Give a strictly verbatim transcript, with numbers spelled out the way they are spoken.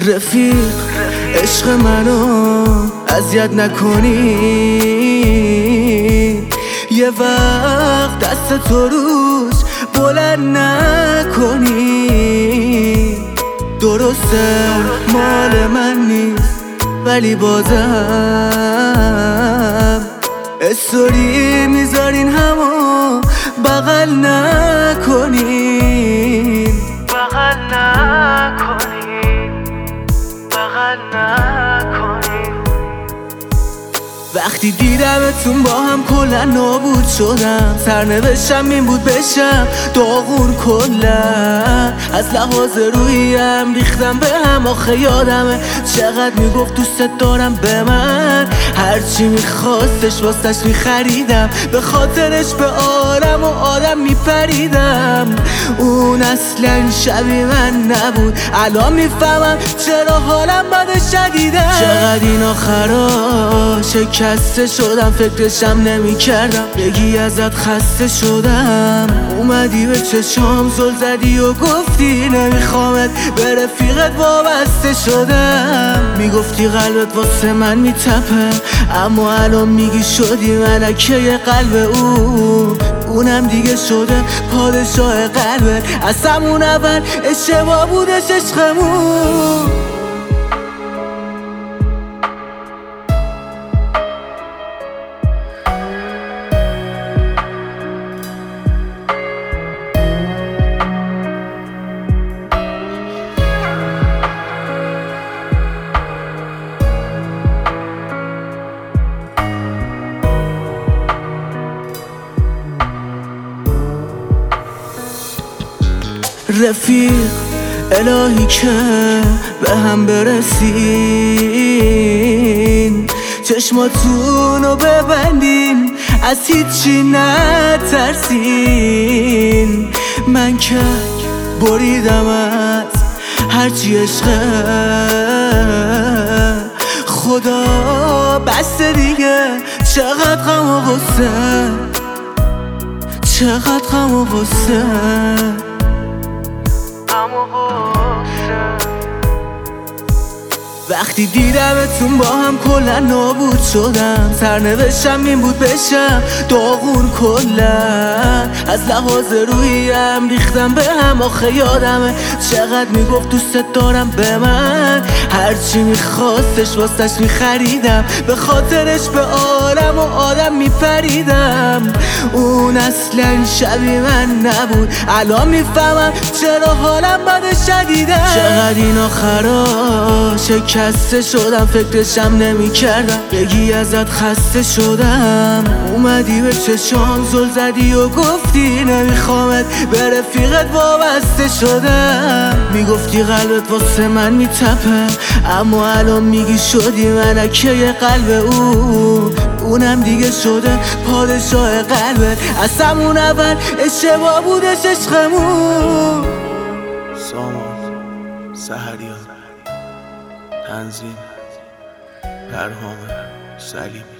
رفیق عشق منو اذیت نکنی، یه وقت دست تو روش بلند نکنی. درسته مال من نیست ولی بازم استوری میذارین همو بغل نکنین، بغل نکنین، بغل نکنین. وقتی دیدمتون با هم کلا نابود شدم، سرنوشتم این بود بشم داغون کلا. از لحاظ روحیم ریختم به هم، آخه یادمه چقدر میگفت دوست دارم به من. هرچی میخواستش واسش میخریدم، به خاطرش به عالم و آدم میپریدم. اون اصلا شبیه من نبود، الان میفهمم چرا حالم بده شدیدم. چقدر این آخرا شکسته شدم، فکرشم نمی کردم بگی ازت خسته شدم. اومدی به چشام زل زدی و گفتی نمیخوامت، به رفیقت وابسته شدم. میگفتی قلبت واسه من میتپه، اما الان میگی شدی ملکه قلب او. اونم دیگه شده پادشاه قلبت، از همون اول اشتباه بودش عشقمون. رفیق الهی که به هم برسین، چشماتونو ببندین از هیچی نترسین. من که بریدم از هرچی عشقه، خدا بسته دیگه. چقدر غم و غصه، چقدر غم و غصه. وقتی دیدمتون با هم کلا نابود شدم، سرنوشتم این بود بشم داغون کلا. از لحاظ روحیم ریختم به هم، آخه یادمه چقدر میگفت دوست دارم به من. هرچی میخواستش واسش میخریدم، به خاطرش به عالم و آدم میپریدم. اون اصلا شبیه من نبود، الان میفهمم چرا حالم بده شدیدم. چقدر این آخرا شکسته شدم، فکرشم نمی کردم بگی ازت خسته شدم. اومدی به چشام زل زدی و گفتی نمیخوامت، به رفیقت وابسته شدم. میگفتی قلبت واسه من میتپه، اما الان میگی شدی ملکه قلب او. اونم دیگه شده پادشاه قلبت، از همون اول اشتباه بودش عشقمون. سامان سحریان، تنظیم پرهام سلیمی.